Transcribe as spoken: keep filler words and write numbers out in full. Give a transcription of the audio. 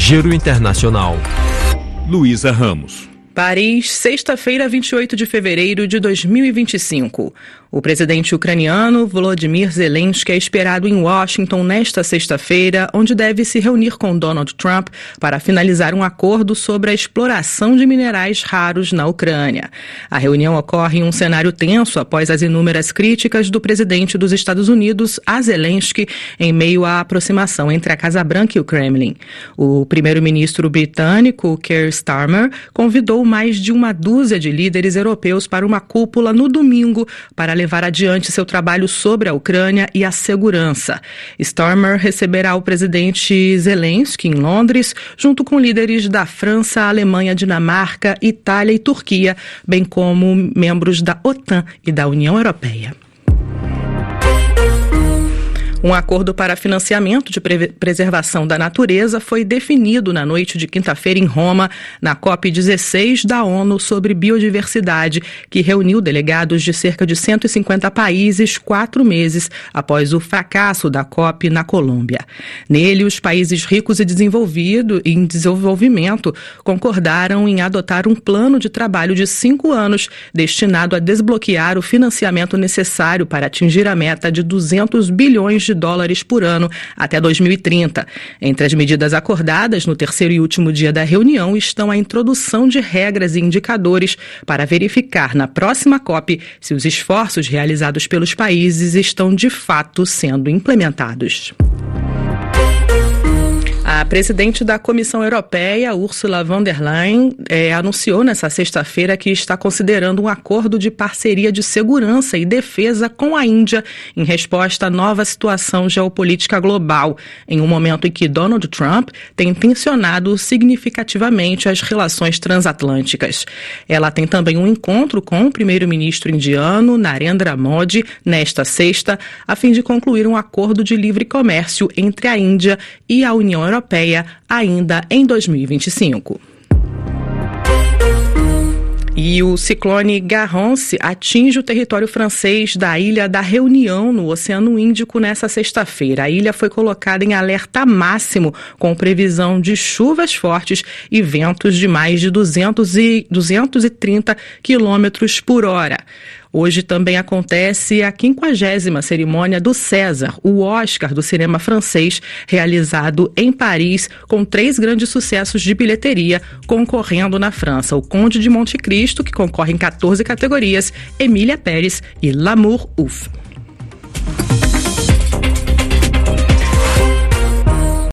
Giro Internacional. Luísa Ramos. Paris, sexta-feira, vinte e oito de fevereiro de dois mil e vinte e cinco. O presidente ucraniano Volodymyr Zelensky é esperado em Washington nesta sexta-feira, onde deve se reunir com Donald Trump para finalizar um acordo sobre a exploração de minerais raros na Ucrânia. A reunião ocorre em um cenário tenso após as inúmeras críticas do presidente dos Estados Unidos a Zelensky em meio à aproximação entre a Casa Branca e o Kremlin. O primeiro-ministro britânico Keir Starmer convidou mais de uma dúzia de líderes europeus para uma cúpula no domingo para levar adiante seu trabalho sobre a Ucrânia e a segurança. Starmer receberá o presidente Zelensky em Londres, junto com líderes da França, Alemanha, Dinamarca, Itália e Turquia, bem como membros da OTAN e da União Europeia. Um acordo para financiamento de pre- preservação da natureza foi definido na noite de quinta-feira em Roma, na COP dezesseis da ONU sobre biodiversidade, que reuniu delegados de cerca de cento e cinquenta países quatro meses após o fracasso da COP na Colômbia. Nele, os países ricos e desenvolvidos, em desenvolvimento concordaram em adotar um plano de trabalho de cinco anos destinado a desbloquear o financiamento necessário para atingir a meta de duzentos bilhões de dólares por ano até dois mil e trinta. Entre as medidas acordadas no terceiro e último dia da reunião estão a introdução de regras e indicadores para verificar na próxima COP se os esforços realizados pelos países estão de fato sendo implementados. A presidente da Comissão Europeia, Ursula von der Leyen, é, anunciou nesta sexta-feira que está considerando um acordo de parceria de segurança e defesa com a Índia em resposta à nova situação geopolítica global, em um momento em que Donald Trump tem tensionado significativamente as relações transatlânticas. Ela tem também um encontro com o primeiro-ministro indiano, Narendra Modi, nesta sexta, a fim de concluir um acordo de livre comércio entre a Índia e a União Europeia. Europeia ainda em dois mil e vinte e cinco. E o ciclone Garance atinge o território francês da Ilha da Reunião, no Oceano Índico, nesta sexta-feira. A ilha foi colocada em alerta máximo, com previsão de chuvas fortes e ventos de mais de duzentos e trinta quilômetros por hora. Hoje também acontece a quinquagésima cerimônia do César, o Oscar do cinema francês, realizado em Paris, com três grandes sucessos de bilheteria concorrendo na França: O Conde de Monte Cristo, que concorre em quatorze categorias, Emília Pérez e L'amour ouf.